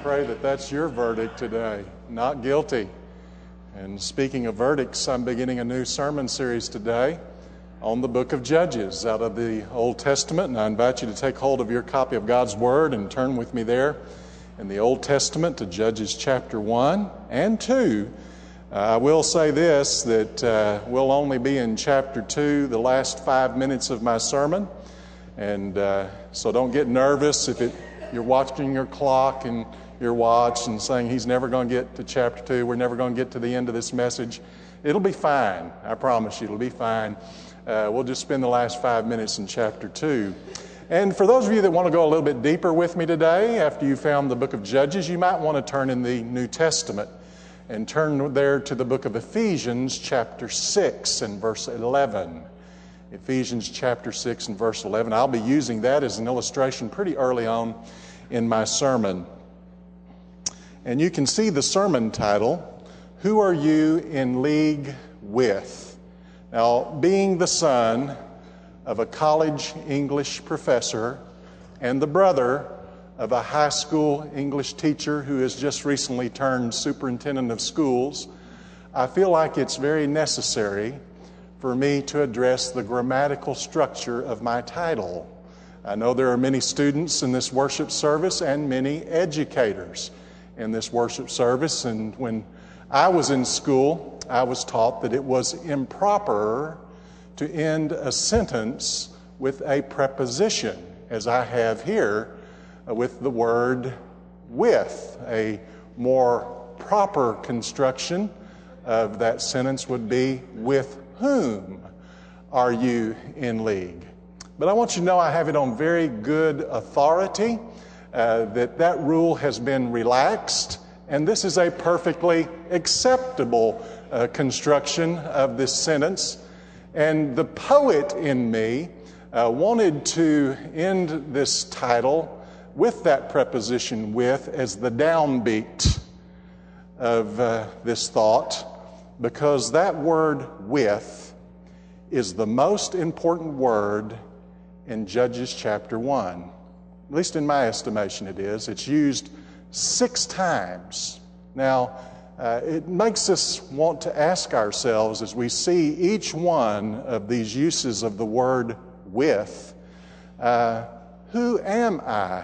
pray that that's your verdict today, not guilty. And speaking of verdicts, I'm beginning a new sermon series today on the book of Judges out of the Old Testament, and I invite you to take hold of your copy of God's Word and turn with me there in the Old Testament to Judges chapter 1 and 2. I will say this, that we'll only be in chapter 2 the last 5 minutes of my sermon, and so don't get nervous if you're watching your clock and your watch and saying he's never going to get to chapter 2, we're never going to get to the end of this message. It'll be fine. I promise you, it'll be fine. We'll just spend the last 5 minutes in chapter 2. And for those of you that want to go a little bit deeper with me today, after you found the book of Judges, you might want to turn in the New Testament and turn there to the book of Ephesians chapter 6 and verse 11. Ephesians chapter 6 and verse 11. I'll be using that as an illustration pretty early on in my sermon. And you can see the sermon title, Who Are You in League With? Now, being the son of a college English professor and the brother of a high school English teacher who has just recently turned superintendent of schools, I feel like it's very necessary for me to address the grammatical structure of my title. I know there are many students in this worship service and many educators in this worship service, and when I was in school, I was taught that it was improper to end a sentence with a preposition, as I have here with the word with. A more proper construction of that sentence would be, with whom are you in league? But I want you to know I have it on very good authority that rule has been relaxed, and this is a perfectly acceptable construction of this sentence. And the poet in me wanted to end this title with that preposition with as the downbeat of this thought, because that word with is the most important word in Judges chapter 1. At least in my estimation it is. It's used 6 times. Now, it makes us want to ask ourselves as we see each one of these uses of the word with, who am I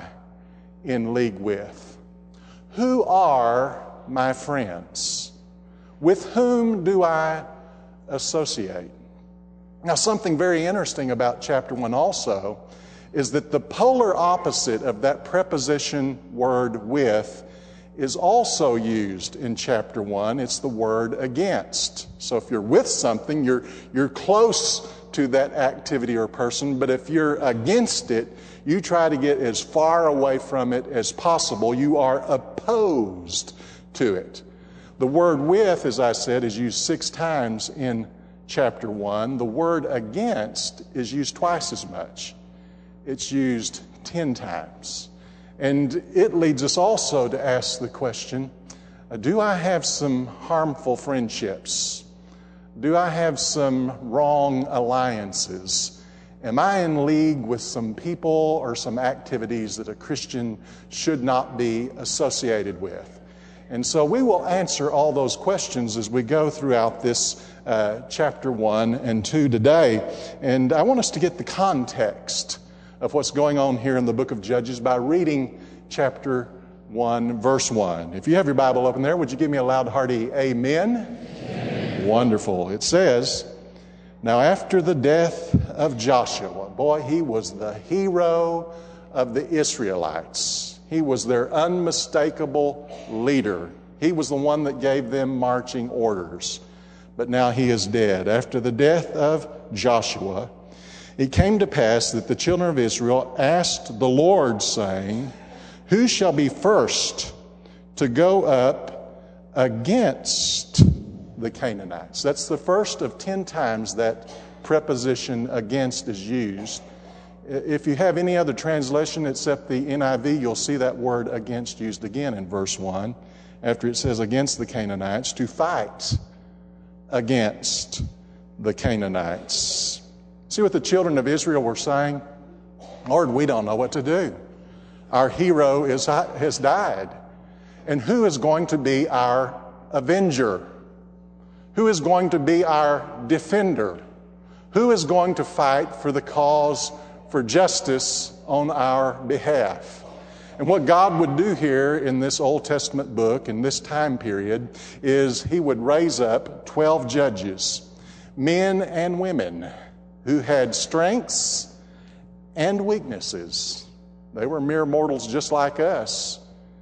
in league with? Who are my friends? With whom do I associate? Now, something very interesting about chapter 1 also is that the polar opposite of that preposition word with is also used in chapter 1. It's the word against. So if you're with something, you're close to that activity or person, but if you're against it, you try to get as far away from it as possible. You are opposed to it. The word with, as I said, is used 6 times in chapter 1. The word against is used twice as much. It's used 10 times. And it leads us also to ask the question, do I have some harmful friendships? Do I have some wrong alliances? Am I in league with some people or some activities that a Christian should not be associated with? And so we will answer all those questions as we go throughout this chapter 1 and 2 today. And I want us to get the context of what's going on here in the book of Judges by reading chapter 1, verse 1. If you have your Bible open there, would you give me a loud, hearty amen? Amen. Wonderful. It says, now after the death of Joshua, boy, he was the hero of the Israelites. He was their unmistakable leader. He was the one that gave them marching orders. But now he is dead. After the death of Joshua, it came to pass that the children of Israel asked the Lord, saying, who shall be first to go up against the Canaanites? That's the first of 10 times that preposition against is used. If you have any other translation except the NIV, you'll see that word against used again in verse 1, after it says against the Canaanites, to fight against the Canaanites. See what the children of Israel were saying? Lord, we don't know what to do. Our hero has died. And who is going to be our avenger? Who is going to be our defender? Who is going to fight for the cause for justice on our behalf? And what God would do here in this Old Testament book, in this time period, is He would raise up 12 judges, men and women, who had strengths and weaknesses. They were mere mortals just like us.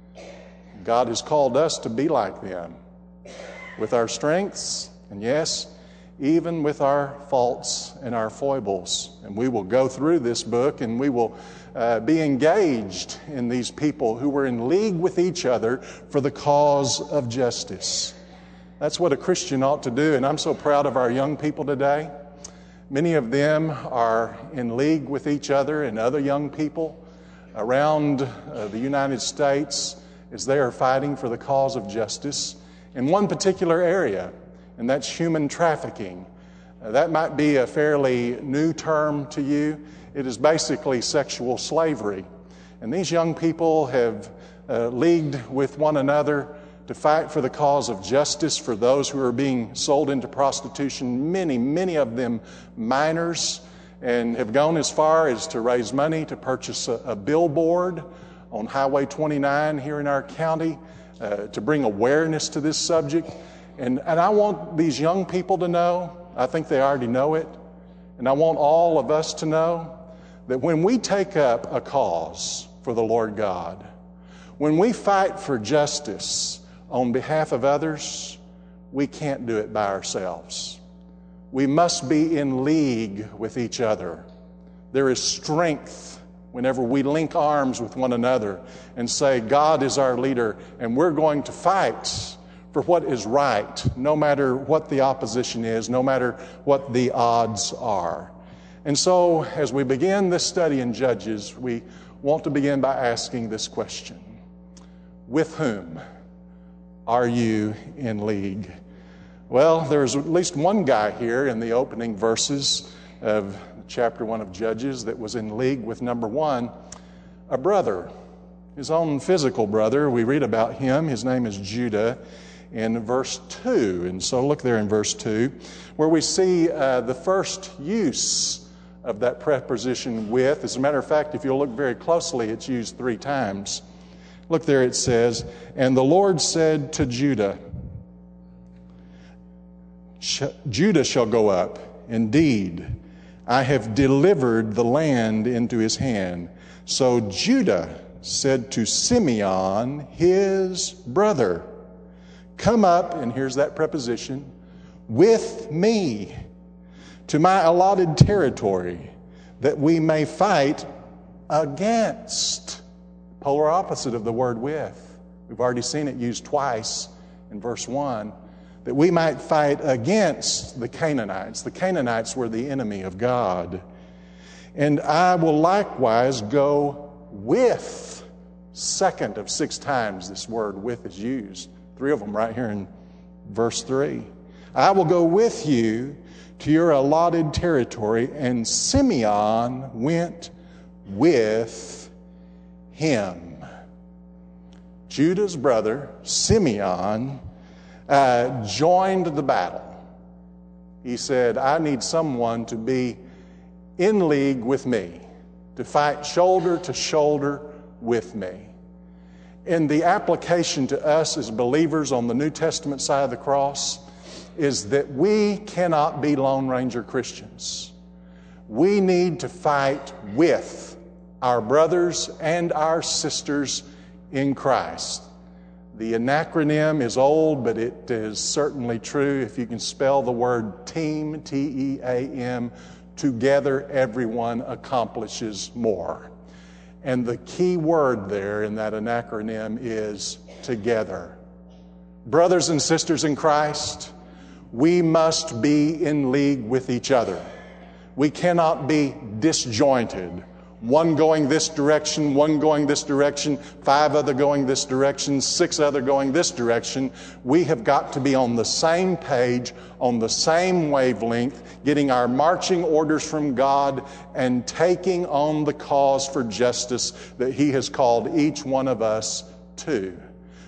God has called us to be like them, with our strengths, and yes, even with our faults and our foibles. And we will go through this book and we will be engaged in these people who were in league with each other for the cause of justice. That's what a Christian ought to do, and I'm so proud of our young people today. Many of them are in league with each other and other young people around the United States as they are fighting for the cause of justice in one particular area, and that's human trafficking. That might be a fairly new term to you. It is basically sexual slavery. And these young people have leagued with one another to fight for the cause of justice for those who are being sold into prostitution, many of them minors, and have gone as far as to raise money to purchase a billboard on Highway 29 here in our county to bring awareness to this subject. And I want these young people to know, I think they already know it, and I want all of us to know that when we take up a cause for the Lord God, when we fight for justice on behalf of others, we can't do it by ourselves. We must be in league with each other. There is strength whenever we link arms with one another and say, God is our leader, and we're going to fight for what is right, no matter what the opposition is, no matter what the odds are. And so, as we begin this study in Judges, we want to begin by asking this question: with whom are you in league? Well, there's at least one guy here in the opening verses of chapter 1 of Judges that was in league with number one, a brother, his own physical brother. We read about him. His name is Judah in verse 2. And so look there in verse 2, where we see the first use of that preposition with. As a matter of fact, if you'll look very closely, it's used 3 times. Look there, it says, and the Lord said to Judah, Judah shall go up. Indeed, I have delivered the land into his hand. So Judah said to Simeon, his brother, come up, and here's that preposition, with me to my allotted territory, that we may fight against. Polar opposite of the word with. We've already seen it used twice in verse 1, that we might fight against the Canaanites. The Canaanites were the enemy of God. And I will likewise go with. Second of 6 times this word with is used. 3 of them right here in verse 3. I will go with you to your allotted territory, and Simeon went with him. Judah's brother, Simeon, joined the battle. He said, I need someone to be in league with me, to fight shoulder to shoulder with me. And the application to us as believers on the New Testament side of the cross is that we cannot be Lone Ranger Christians. We need to fight with our brothers and our sisters in Christ. The acronym is old, but it is certainly true. If you can spell the word team, T-E-A-M, together everyone accomplishes more. And the key word there in that acronym is together. Brothers and sisters in Christ, we must be in league with each other. We cannot be disjointed. One going this direction, one going this direction, 5 other going this direction, 6 other going this direction. We have got to be on the same page, on the same wavelength, getting our marching orders from God and taking on the cause for justice that He has called each one of us to.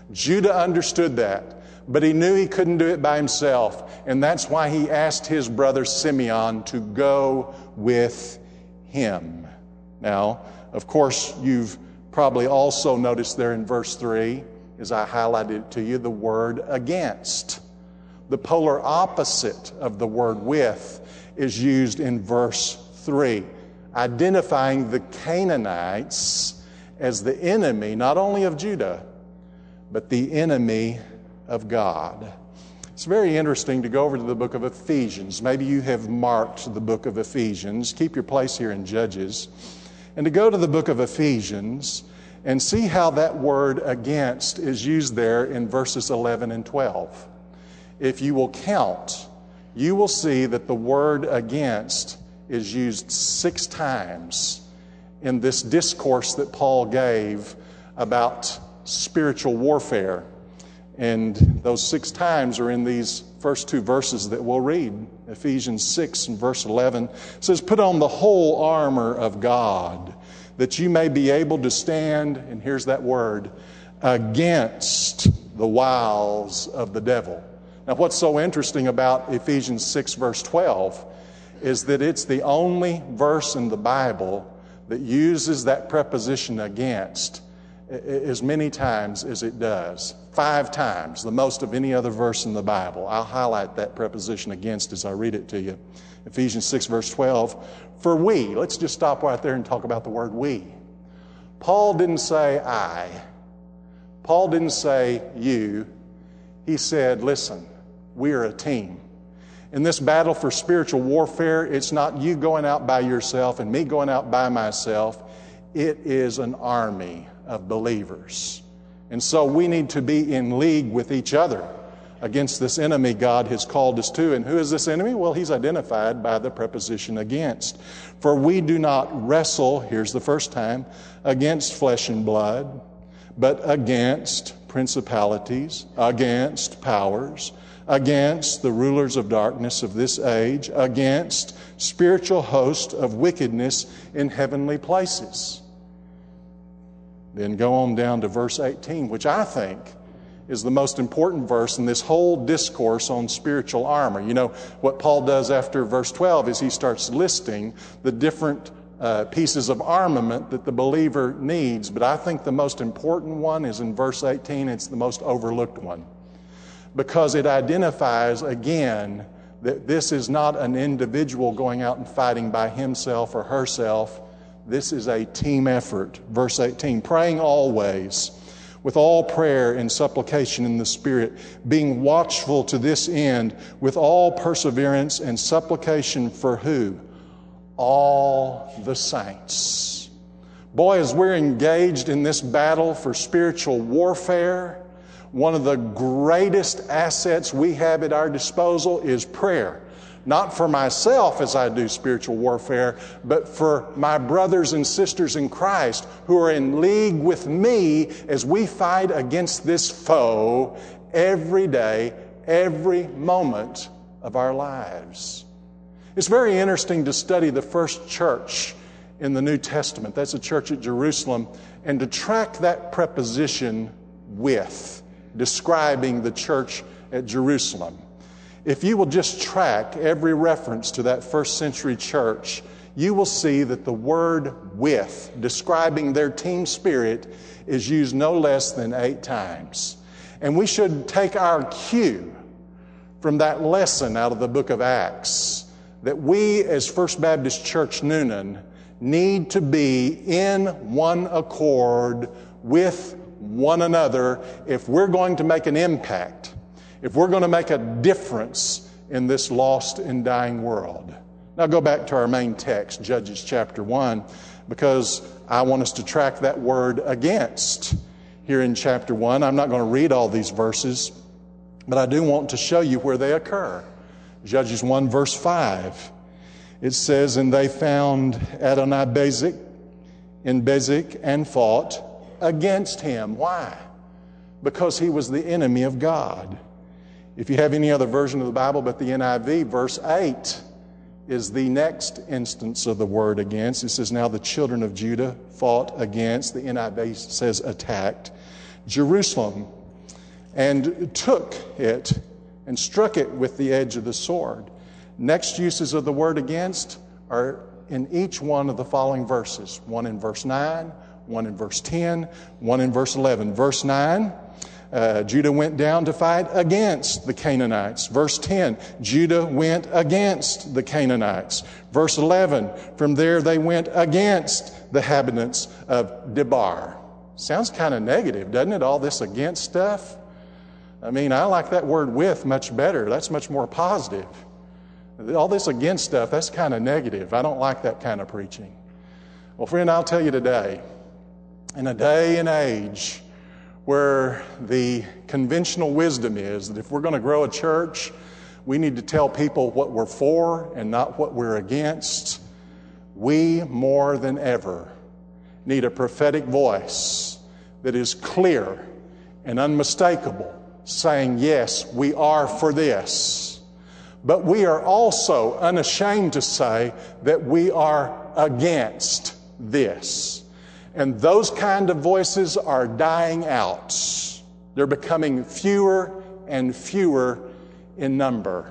Judah understood that, but he knew he couldn't do it by himself, and that's why he asked his brother Simeon to go with him. Now, of course, you've probably also noticed there in verse 3, as I highlighted it to you, the word against. The polar opposite of the word with is used in verse 3, identifying the Canaanites as the enemy, not only of Judah, but the enemy of God. It's very interesting to go over to the book of Ephesians. Maybe you have marked the book of Ephesians. Keep your place here in Judges. And to go to the book of Ephesians and see how that word against is used there in verses 11 and 12. If you will count, you will see that the word against is used 6 times in this discourse that Paul gave about spiritual warfare. And those 6 times are in these first 2 verses that we'll read. Ephesians 6 and verse 11 says, "Put on the whole armor of God, that you may be able to stand," and here's that word, "against the wiles of the devil." Now, what's so interesting about Ephesians 6 verse 12 is that it's the only verse in the Bible that uses that preposition against as many times as it does. 5 times, the most of any other verse in the Bible. I'll highlight that preposition against as I read it to you. Ephesians 6 verse 12, "For we," let's just stop right there and talk about the word we. Paul didn't say I. Paul didn't say you. He said, listen, we are a team. In this battle for spiritual warfare, it's not you going out by yourself and me going out by myself. It is an army of believers. And so we need to be in league with each other against this enemy God has called us to. And who is this enemy? Well, he's identified by the preposition against. "For we do not wrestle," here's the first time, "against flesh and blood, but against principalities, against powers, against the rulers of darkness of this age, against spiritual hosts of wickedness in heavenly places." Then go on down to verse 18, which I think is the most important verse in this whole discourse on spiritual armor. You know, what Paul does after verse 12 is he starts listing the different pieces of armament that the believer needs. But I think the most important one is in verse 18. It's the most overlooked one, because it identifies again that this is not an individual going out and fighting by himself or herself. This is a team effort. Verse 18, "Praying always with all prayer and supplication in the Spirit, being watchful to this end with all perseverance and supplication for" who? All the saints. Boy, as we're engaged in this battle for spiritual warfare, one of the greatest assets we have at our disposal is prayer. Not for myself as I do spiritual warfare, but for my brothers and sisters in Christ who are in league with me as we fight against this foe every day, every moment of our lives. It's very interesting to study the first church in the New Testament. That's a church at Jerusalem. And to track that preposition "with," describing the church at Jerusalem. If you will just track every reference to that first century church, you will see that the word "with," describing their team spirit, is used no less than 8 times. And we should take our cue from that lesson out of the book of Acts, that we as First Baptist Church Newnan need to be in one accord with one another if we're going to make an impact, if we're going to make a difference in this lost and dying world. Now go back to our main text, Judges chapter 1, because I want us to track that word "against" here in chapter 1. I'm not going to read all these verses, but I do want to show you where they occur. Judges 1 verse 5. It says, "And they found Adonai-Bezek in Bezek and fought against him." Why? Because he was the enemy of God. If you have any other version of the Bible but the NIV, verse 8 is the next instance of the word "against." It says, "Now the children of Judah fought against," the NIV says attacked, "Jerusalem and took it and struck it with the edge of the sword. Next uses of the word against are in each one of the following verses. One in verse 9, one in verse 10, one in verse 11. Verse 9, Judah went down to fight against the Canaanites. Verse 10, Judah went against the Canaanites. Verse 11, from there they went against the inhabitants of Debar. Sounds kind of negative, doesn't it? All this against stuff. I mean, I like that word with much better. That's much more positive. All this against stuff, that's kind of negative. I don't like that kind of preaching. Well, friend, I'll tell you today, in a day and age where the conventional wisdom is that if we're going to grow a church, we need to tell people what we're for and not what we're against. We, more than ever, need a prophetic voice that is clear and unmistakable, saying, yes, we are for this. But we are also unashamed to say that we are against this. And those kind of voices are dying out. They're becoming fewer and fewer in number.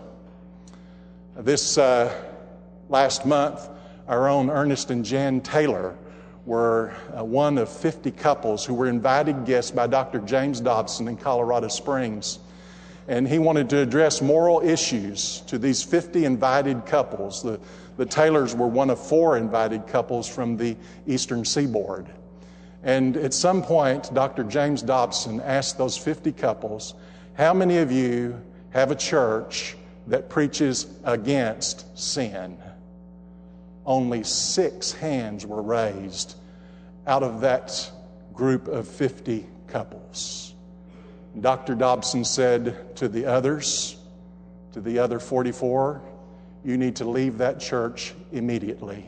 This last month, our own Ernest and Jan Taylor were one of 50 couples who were invited guests by Dr. James Dobson in Colorado Springs. And he wanted to address moral issues to these 50 invited couples. The Taylors were one of 4 invited couples from the Eastern Seaboard. And at some point, Dr. James Dobson asked those 50 couples, how many of you have a church that preaches against sin? Only 6 hands were raised out of that group of 50 couples. Dr. Dobson said to the others, to the other 44, you need to leave that church immediately.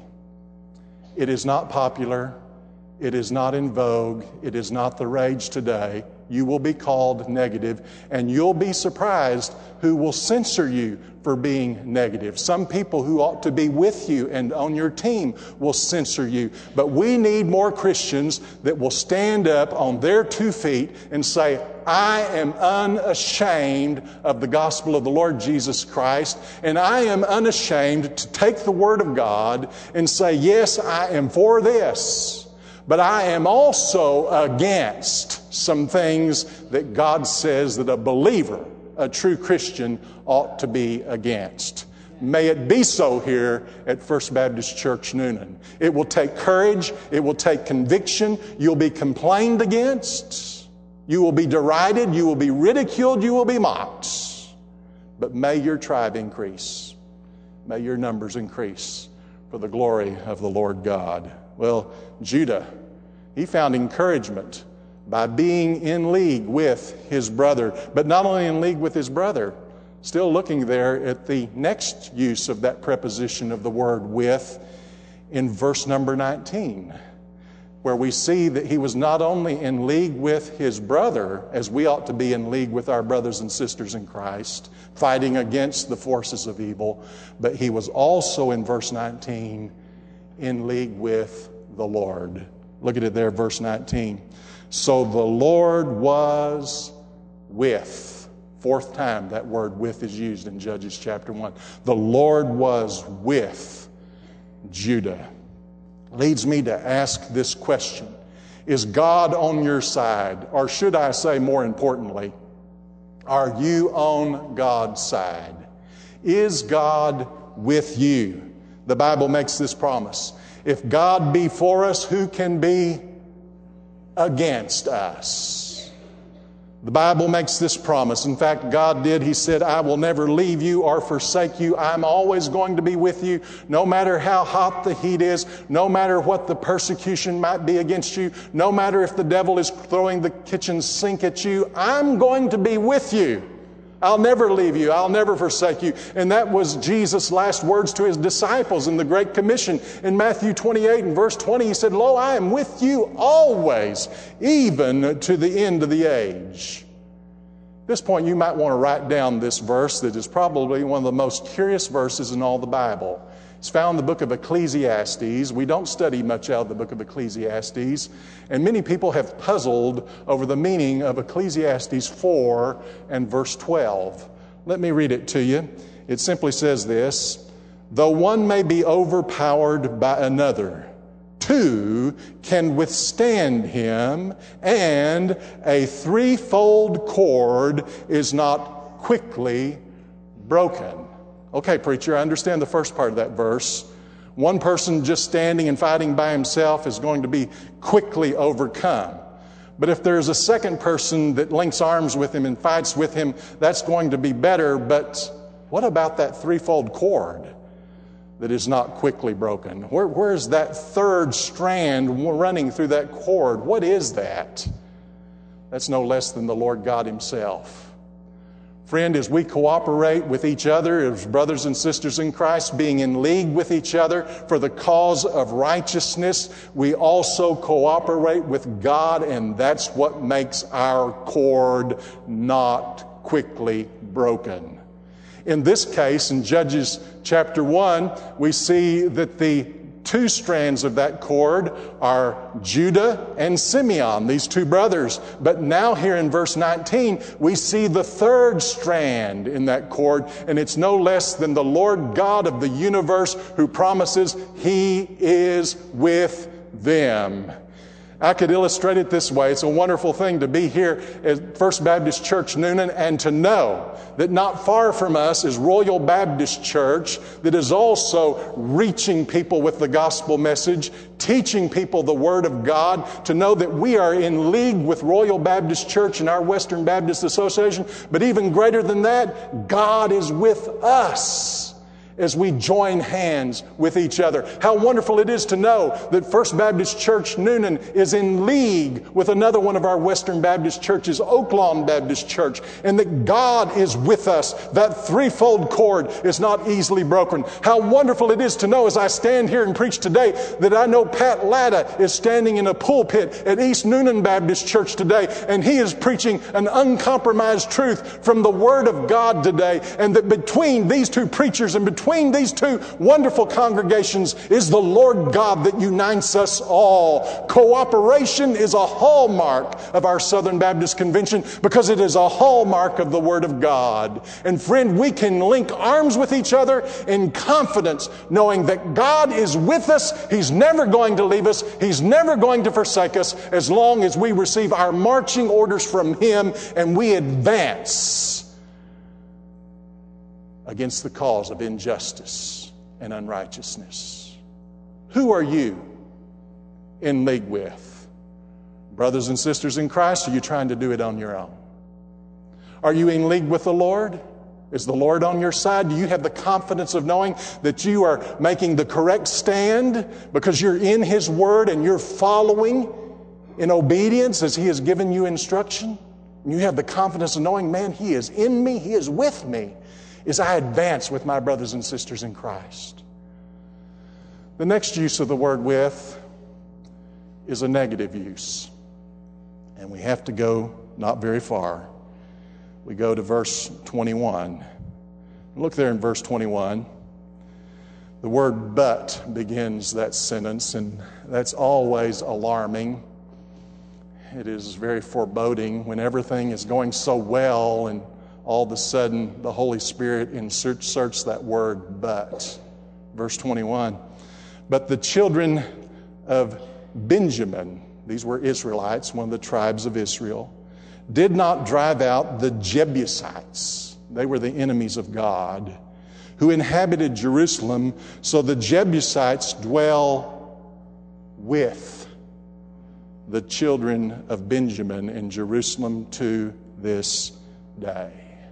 It is not popular. It is not in vogue. It is not the rage today. You will be called negative, and you'll be surprised who will censor you for being negative. Some people who ought to be with you and on your team will censor you. But we need more Christians that will stand up on their 2 feet and say, I am unashamed of the gospel of the Lord Jesus Christ, and I am unashamed to take the Word of God and say, yes, I am for this. But I am also against some things that God says that a believer, a true Christian, ought to be against. May it be so here at First Baptist Church Newnan. It will take courage. It will take conviction. You'll be complained against. You will be derided. You will be ridiculed. You will be mocked. But may your tribe increase. May your numbers increase for the glory of the Lord God. Well, Judah, he found encouragement by being in league with his brother. But not only in league with his brother, still looking there at the next use of that preposition of the word with in verse number 19, where we see that he was not only in league with his brother, as we ought to be in league with our brothers and sisters in Christ, fighting against the forces of evil, but he was also in verse 19 in league with the Lord. Look at it there, verse 19. So the Lord was with. 4th time that word with is used in Judges chapter 1. The Lord was with Judah. Leads me to ask this question. Is God on your side? Or should I say more importantly, are you on God's side? Is God with you? The Bible makes this promise. If God be for us, who can be against us? The Bible makes this promise. In fact, God did. He said, I will never leave you or forsake you. I'm always going to be with you, no matter how hot the heat is, no matter what the persecution might be against you, no matter if the devil is throwing the kitchen sink at you. I'm going to be with you. I'll never leave you. I'll never forsake you. And that was Jesus' last words to his disciples in the Great Commission. In Matthew 28 and verse 20, he said, Lo, I am with you always, even to the end of the age. At this point, you might want to write down this verse that is probably one of the most curious verses in all the Bible. It It's found in the book of Ecclesiastes. We don't study much out of the book of Ecclesiastes, and many people have puzzled over the meaning of Ecclesiastes 4 and verse 12. Let me read it to you. It simply says this: though one may be overpowered by another, two can withstand him, and a threefold cord is not quickly broken. Okay, preacher, I understand the first part of that verse. One person just standing and fighting by himself is going to be quickly overcome. But if there's a second person that links arms with him and fights with him, that's going to be better. But what about that threefold cord that is not quickly broken? Where is that third strand running through that cord? What is that? That's no less than the Lord God Himself. Friend, as we cooperate with each other as brothers and sisters in Christ, being in league with each other for the cause of righteousness, we also cooperate with God, and that's what makes our cord not quickly broken. In this case, in Judges chapter 1, we see that the two strands of that cord are Judah and Simeon, these two brothers. But now here in verse 19, we see the third strand in that cord, and it's no less than the Lord God of the universe who promises He is with them. I could illustrate it this way. It's a wonderful thing to be here at First Baptist Church Newnan and to know that not far from us is Royal Baptist Church that is also reaching people with the gospel message, teaching people the Word of God, to know that we are in league with Royal Baptist Church and our Western Baptist Association. But even greater than that, God is with us as we join hands with each other. How wonderful it is to know that First Baptist Church Newnan is in league with another one of our Western Baptist churches, Oaklawn Baptist Church, and that God is with us. That threefold cord is not easily broken. How wonderful it is to know as I stand here and preach today that I know Pat Latta is standing in a pulpit at East Newnan Baptist Church today, and he is preaching an uncompromised truth from the Word of God today, and that between these two preachers and between these two wonderful congregations is the Lord God that unites us all. Cooperation is a hallmark of our Southern Baptist Convention because it is a hallmark of the Word of God. And friend, we can link arms with each other in confidence, knowing that God is with us. He's never going to leave us. He's never going to forsake us as long as we receive our marching orders from Him and we advance against the cause of injustice and unrighteousness. Who are you in league with? Brothers and sisters in Christ, are you trying to do it on your own? Are you in league with the Lord? Is the Lord on your side? Do you have the confidence of knowing that you are making the correct stand because you're in His Word and you're following in obedience as He has given you instruction? And you have the confidence of knowing, man, He is in me, He is with me as I advance with my brothers and sisters in Christ. The next use of the word with is a negative use. And we have to go not very far. We go to verse 21. Look there in verse 21. The word but begins that sentence, and that's always alarming. It is very foreboding when everything is going so well and all of a sudden the Holy Spirit inserts that word but. Verse 21. But the children of Benjamin, these were Israelites, one of the tribes of Israel, did not drive out the Jebusites. They were the enemies of God, who inhabited Jerusalem. So the Jebusites dwell with the children of Benjamin in Jerusalem to this day.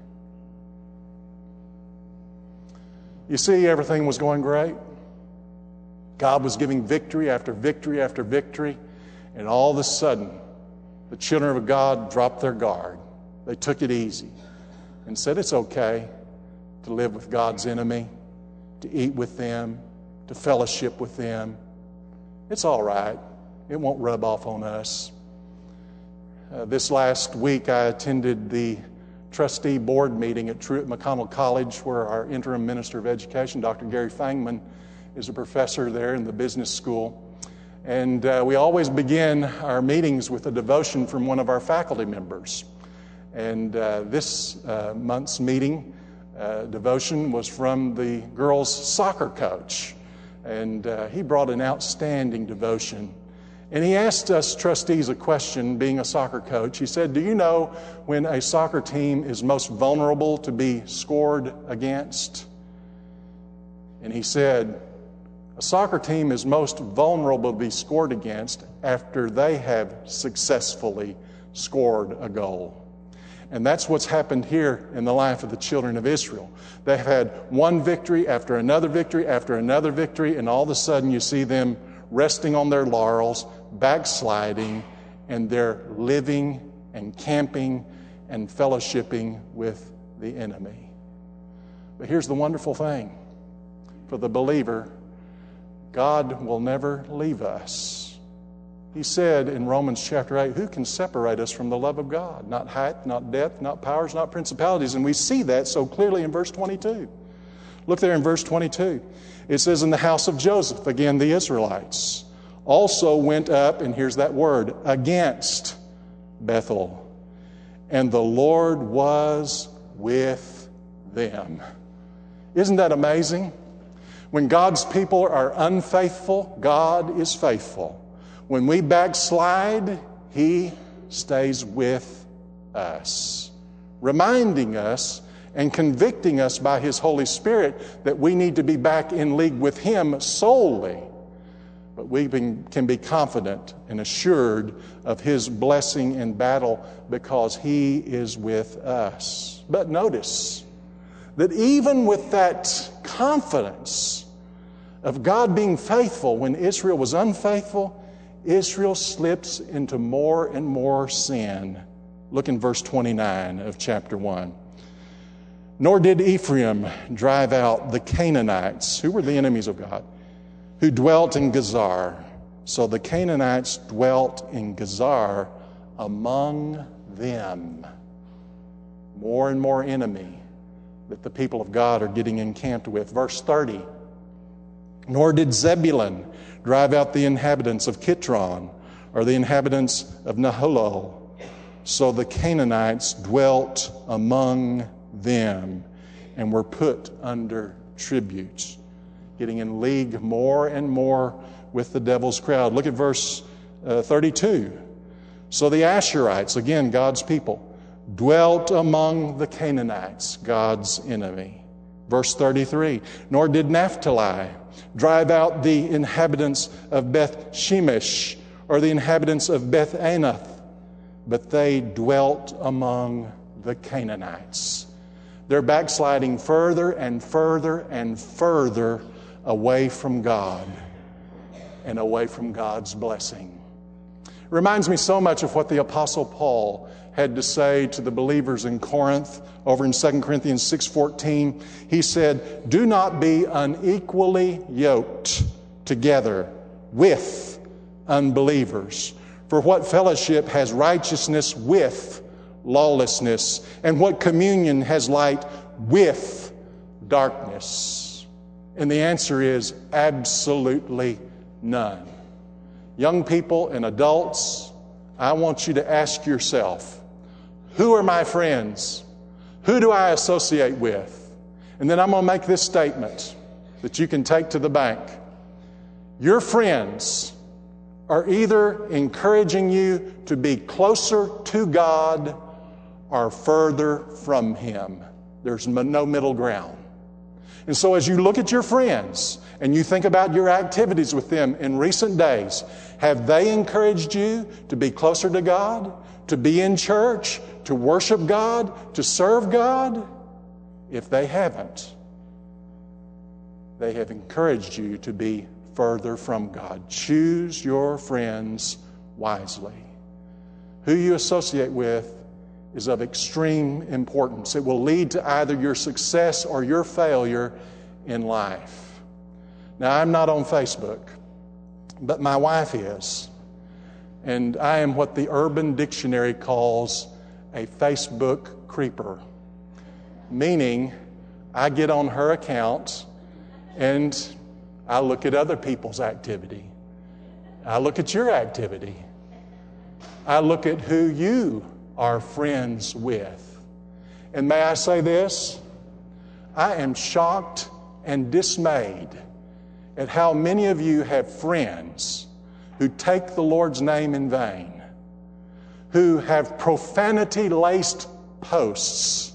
You see, everything was going great. God was giving victory after victory after victory. And all of a sudden, the children of God dropped their guard. They took it easy and said it's okay to live with God's enemy, to eat with them, to fellowship with them. It's all right. It won't rub off on us. This last week, I attended the trustee board meeting at Truett McConnell College, where our interim minister of education, Dr. Gary Fangman, is a professor there in the business school. And we always begin our meetings with a devotion from one of our faculty members. And this month's meeting devotion was from the girls' soccer coach. And he brought an outstanding devotion. And he asked us trustees a question, being a soccer coach. He said, do you know when a soccer team is most vulnerable to be scored against? And he said, a soccer team is most vulnerable to be scored against after they have successfully scored a goal. And that's what's happened here in the life of the children of Israel. They've had one victory after another victory after another victory, and all of a sudden you see them resting on their laurels, backsliding, and they're living and camping and fellowshipping with the enemy. But here's the wonderful thing. For the believer, God will never leave us. He said in Romans chapter 8, who can separate us from the love of God? Not height, not depth, not powers, not principalities. And we see that so clearly in verse 22. Look there in verse 22. It says, in the house of Joseph, again the Israelites, also went up, and here's that word, against Bethel. And the Lord was with them. Isn't that amazing? When God's people are unfaithful, God is faithful. When we backslide, He stays with us, reminding us and convicting us by His Holy Spirit that we need to be back in league with Him solely. But we can be confident and assured of His blessing in battle because He is with us. But notice that even with that confidence of God being faithful when Israel was unfaithful, Israel slips into more and more sin. Look in verse 29 of chapter 1. Nor did Ephraim drive out the Canaanites, who were the enemies of God, who dwelt in Gezer. So the Canaanites dwelt in Gezer among them. More and more enemy that the people of God are getting encamped with. Verse 30. Nor did Zebulun drive out the inhabitants of Kitron or the inhabitants of Nahalol. So the Canaanites dwelt among them and were put under tribute, getting in league more and more with the devil's crowd. Look at verse 32. So the Asherites, again God's people, dwelt among the Canaanites, God's enemy. Verse 33, nor did Naphtali drive out the inhabitants of Beth Shemesh or the inhabitants of Beth Anath, but they dwelt among the Canaanites. They're backsliding further and further and further away from God and away from God's blessing. Reminds me so much of what the Apostle Paul had to say to the believers in Corinth over in 2 Corinthians 6:14. He said, do not be unequally yoked together with unbelievers. For what fellowship has righteousness with lawlessness? And what communion has light with darkness? And the answer is absolutely none. Young people and adults, I want you to ask yourself, who are my friends? Who do I associate with? And then I'm going to make this statement that you can take to the bank. Your friends are either encouraging you to be closer to God or further from Him. There's no middle ground. And so as you look at your friends and you think about your activities with them in recent days, have they encouraged you to be closer to God, to be in church, to worship God, to serve God? If they haven't, they have encouraged you to be further from God. Choose your friends wisely. Who you associate with is of extreme importance. It will lead to either your success or your failure in life. Now, I'm not on Facebook, but my wife is. And I am what the Urban Dictionary calls a Facebook creeper, meaning I get on her account and I look at other people's activity. I look at your activity. I look at who you are friends with. And may I say this? I am shocked and dismayed at how many of you have friends who take the Lord's name in vain, who have profanity-laced posts.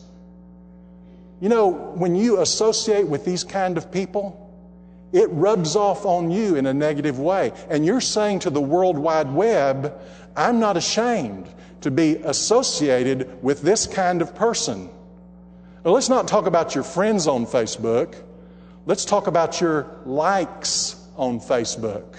You know, when you associate with these kind of people, it rubs off on you in a negative way. And you're saying to the World Wide Web, I'm not ashamed to be associated with this kind of person. Well, let's not talk about your friends on Facebook. Let's talk about your likes on Facebook.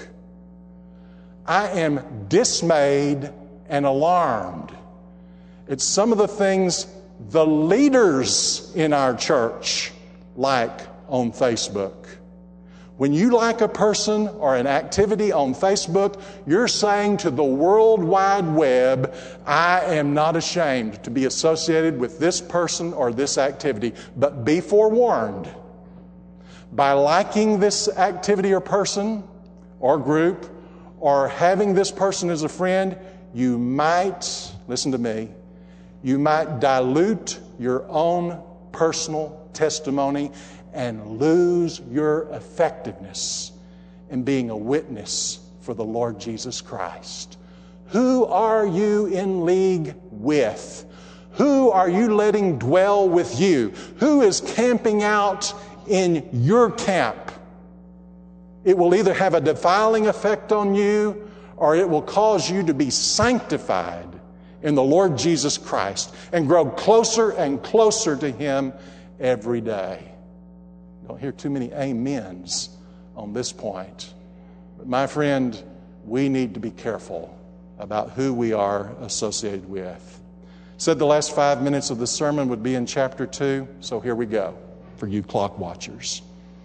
I am dismayed and alarmed at some of the things the leaders in our church like on Facebook. When you like a person or an activity on Facebook, you're saying to the World Wide Web, I am not ashamed to be associated with this person or this activity. But be forewarned, by liking this activity or person or group or having this person as a friend, you might, listen to me, you might dilute your own personal testimony and lose your effectiveness in being a witness for the Lord Jesus Christ. Who are you in league with? Who are you letting dwell with you? Who is camping out in your camp? It will either have a defiling effect on you, or it will cause you to be sanctified in the Lord Jesus Christ and grow closer and closer to Him every day. Don't hear too many amens on this point. But my friend, we need to be careful about who we are associated with. Said the last 5 minutes of the sermon would be in chapter 2, so here we go for you clock watchers.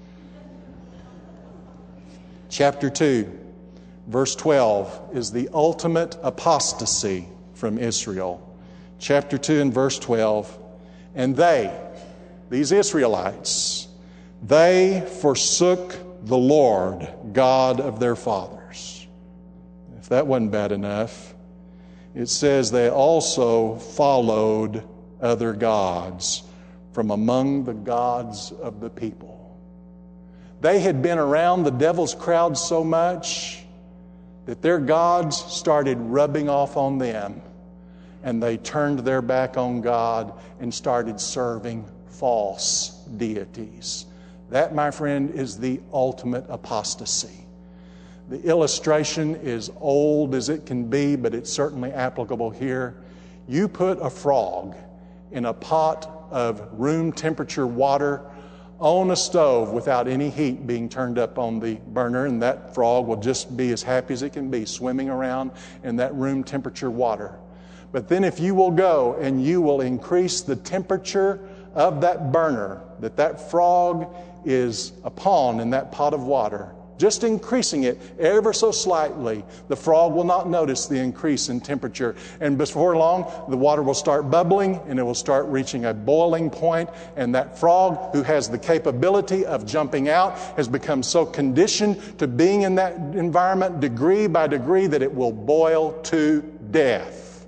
Chapter 2, verse 12 is the ultimate apostasy from Israel. Chapter 2 and verse 12, and they, these Israelites, they forsook the Lord God of their fathers. If that wasn't bad enough, it says they also followed other gods from among the gods of the people. They had been around the devil's crowd so much that their gods started rubbing off on them, and they turned their back on God and started serving false deities. That, my friend, is the ultimate apostasy. The illustration is old as it can be, but it's certainly applicable here. You put a frog in a pot of room temperature water on a stove without any heat being turned up on the burner, and that frog will just be as happy as it can be swimming around in that room temperature water. But then if you will go and you will increase the temperature of that burner that frog is upon in that pot of water, just increasing it ever so slightly, the frog will not notice the increase in temperature. And before long, the water will start bubbling and it will start reaching a boiling point. And that frog, who has the capability of jumping out, has become so conditioned to being in that environment degree by degree that it will boil to death.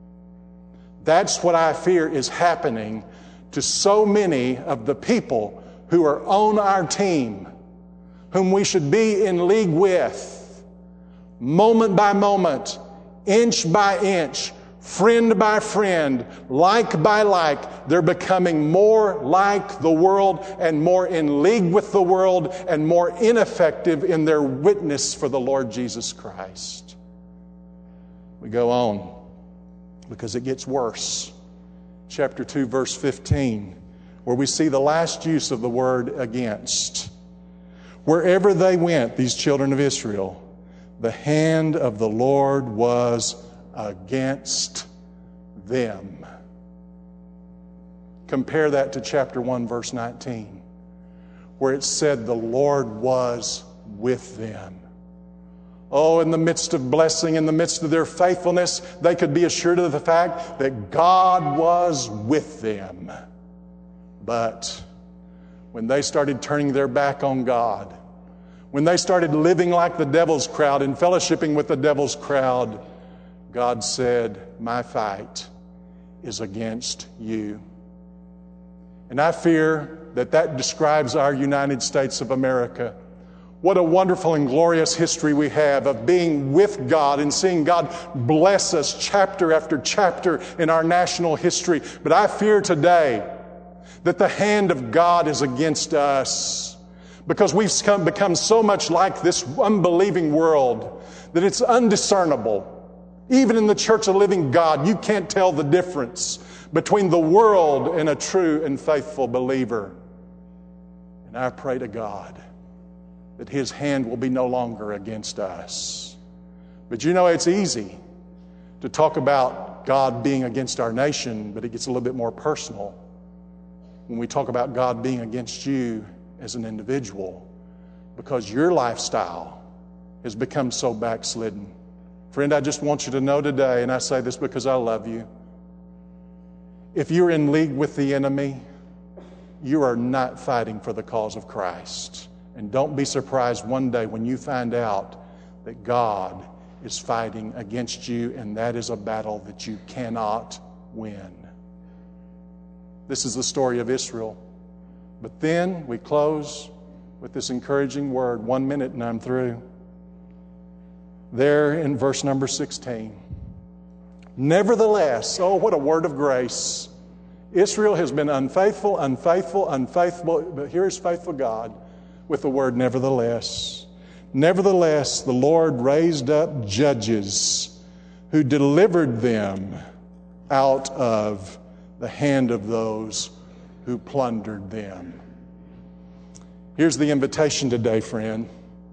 That's what I fear is happening to so many of the people who are on our team, whom we should be in league with, moment by moment, inch by inch, friend by friend, like by like. They're becoming more like the world and more in league with the world and more ineffective in their witness for the Lord Jesus Christ. We go on because it gets worse. Chapter 2, verse 15, where we see the last use of the word against. Wherever they went, these children of Israel, the hand of the Lord was against them. Compare that to chapter 1, verse 19, where it said the Lord was with them. Oh, in the midst of blessing, in the midst of their faithfulness, they could be assured of the fact that God was with them. But when they started turning their back on God, when they started living like the devil's crowd and fellowshipping with the devil's crowd, God said, my fight is against you. And I fear that describes our United States of America. What a wonderful and glorious history we have of being with God and seeing God bless us chapter after chapter in our national history. But I fear today that the hand of God is against us because we've become so much like this unbelieving world that it's undiscernible. Even in the Church of the Living God, you can't tell the difference between the world and a true and faithful believer. And I pray to God that His hand will be no longer against us. But you know, it's easy to talk about God being against our nation, but it gets a little bit more personal when we talk about God being against you as an individual, because your lifestyle has become so backslidden. Friend, I just want you to know today, and I say this because I love you, if you're in league with the enemy, you are not fighting for the cause of Christ. And don't be surprised one day when you find out that God is fighting against you, and that is a battle that you cannot win. This is the story of Israel. But then we close with this encouraging word. 1 minute and I'm through. There in verse number 16. Nevertheless, oh, what a word of grace. Israel has been unfaithful, but here's faithful God with the word nevertheless. Nevertheless, the Lord raised up judges who delivered them out of the hand of those who plundered them. Here's the invitation today, friend.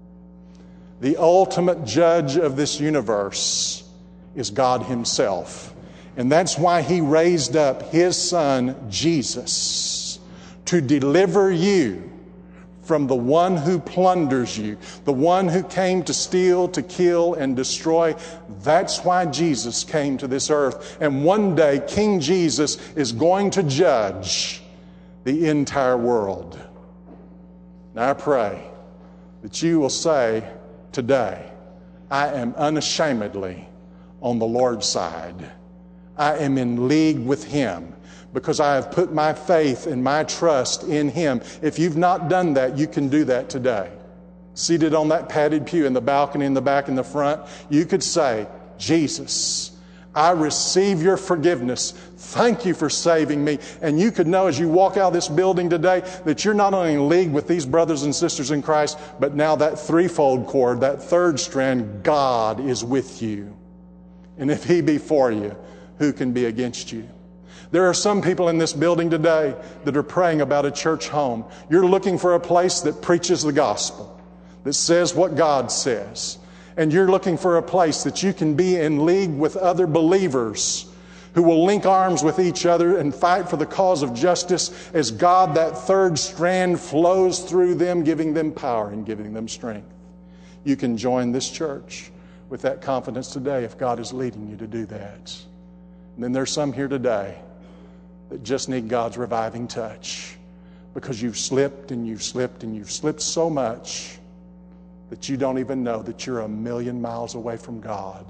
The ultimate judge of this universe is God Himself. And that's why He raised up His Son, Jesus, to deliver you from the one who plunders you, the one who came to steal, to kill, and destroy. That's why Jesus came to this earth. And one day, King Jesus is going to judge the entire world. Now I pray that you will say today, I am unashamedly on the Lord's side. I am in league with Him because I have put my faith and my trust in Him. If you've not done that, you can do that today. Seated on that padded pew in the balcony in the back and the front, you could say, Jesus, I receive your forgiveness. Thank you for saving me. And you could know as you walk out of this building today that you're not only in league with these brothers and sisters in Christ, but now that threefold cord, that third strand, God is with you. And if He be for you, who can be against you? There are some people in this building today that are praying about a church home. You're looking for a place that preaches the gospel, that says what God says. And you're looking for a place that you can be in league with other believers who will link arms with each other and fight for the cause of justice as God, that third strand, flows through them, giving them power and giving them strength. You can join this church with that confidence today if God is leading you to do that. And then there's some here today that just need God's reviving touch because you've slipped and you've slipped and you've slipped so much that you don't even know that you're 1,000,000 miles away from God.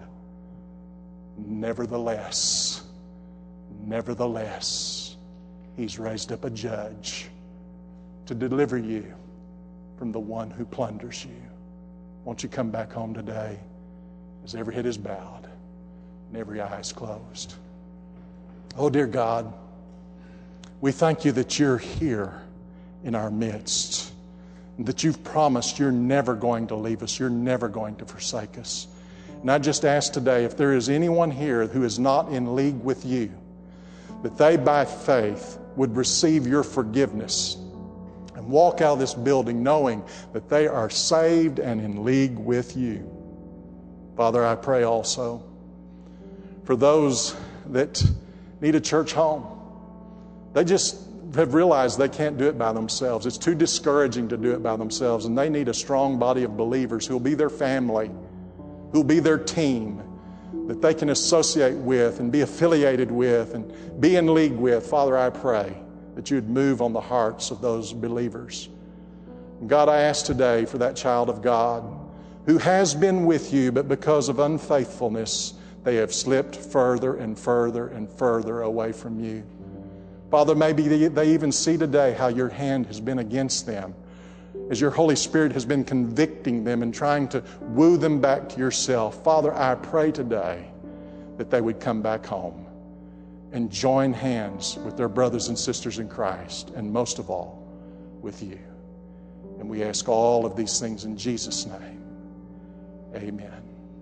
Nevertheless, He's raised up a judge to deliver you from the one who plunders you. Won't you come back home today as every head is bowed and every eye is closed? Oh, dear God, we thank you that you're here in our midst, and that you've promised you're never going to leave us, you're never going to forsake us. And I just ask today, if there is anyone here who is not in league with you, that they by faith would receive your forgiveness and walk out of this building knowing that they are saved and in league with you. Father, I pray also for those that need a church home. They just have realized they can't do it by themselves. It's too discouraging to do it by themselves, and they need a strong body of believers who will be their family, who will be their team, that they can associate with and be affiliated with and be in league with. Father, I pray that you would move on the hearts of those believers. God, I ask today for that child of God who has been with you, but because of unfaithfulness, they have slipped further and further and further away from you. Father, maybe they even see today how your hand has been against them, as your Holy Spirit has been convicting them and trying to woo them back to yourself. Father, I pray today that they would come back home and join hands with their brothers and sisters in Christ, and most of all, with you. And we ask all of these things in Jesus' name. Amen.